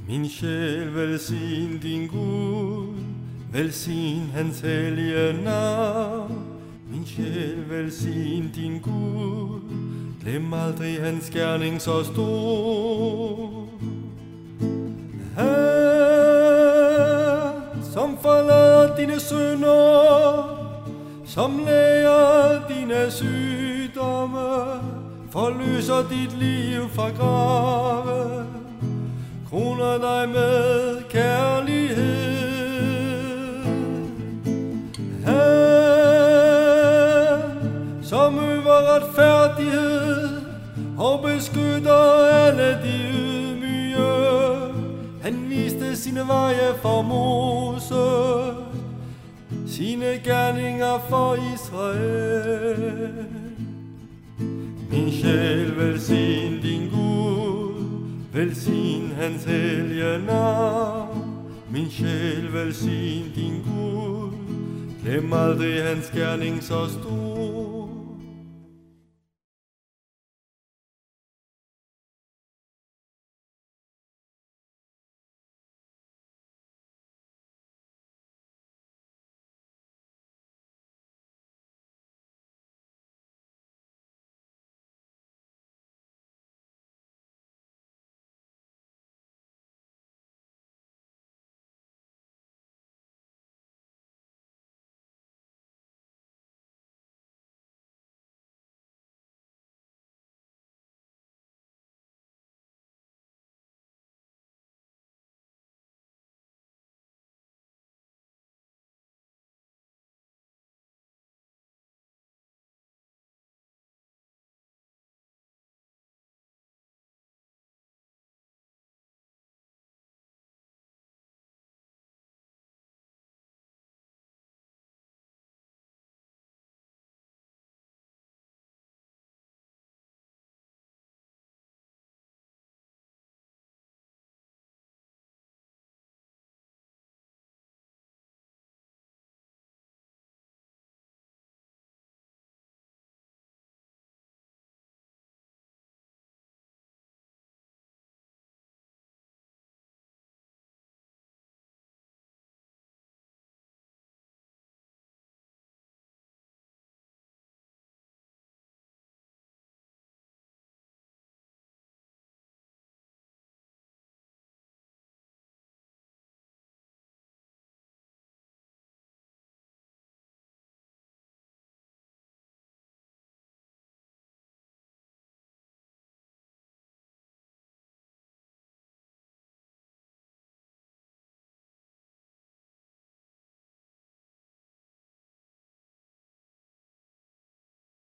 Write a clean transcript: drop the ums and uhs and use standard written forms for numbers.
Min sjæl velsign din Gud, velsign hans hellige navn. Min sjæl velsign din Gud, glem aldrig hans gerning så stor. Han, som forlader dine synder, som læger dine sygdomme, forløser dit liv fra grave, kroner dig med kærlighed. Han, som øver retfærdighed og beskytter alle de ydmyge, han viste sine veje for Moses, sine gerninger for Israel. Min sjæl velsign din Gud, velsign hans hellige navn. Min sjæl velsign din Gud, glem aldrig hans gerning så stor.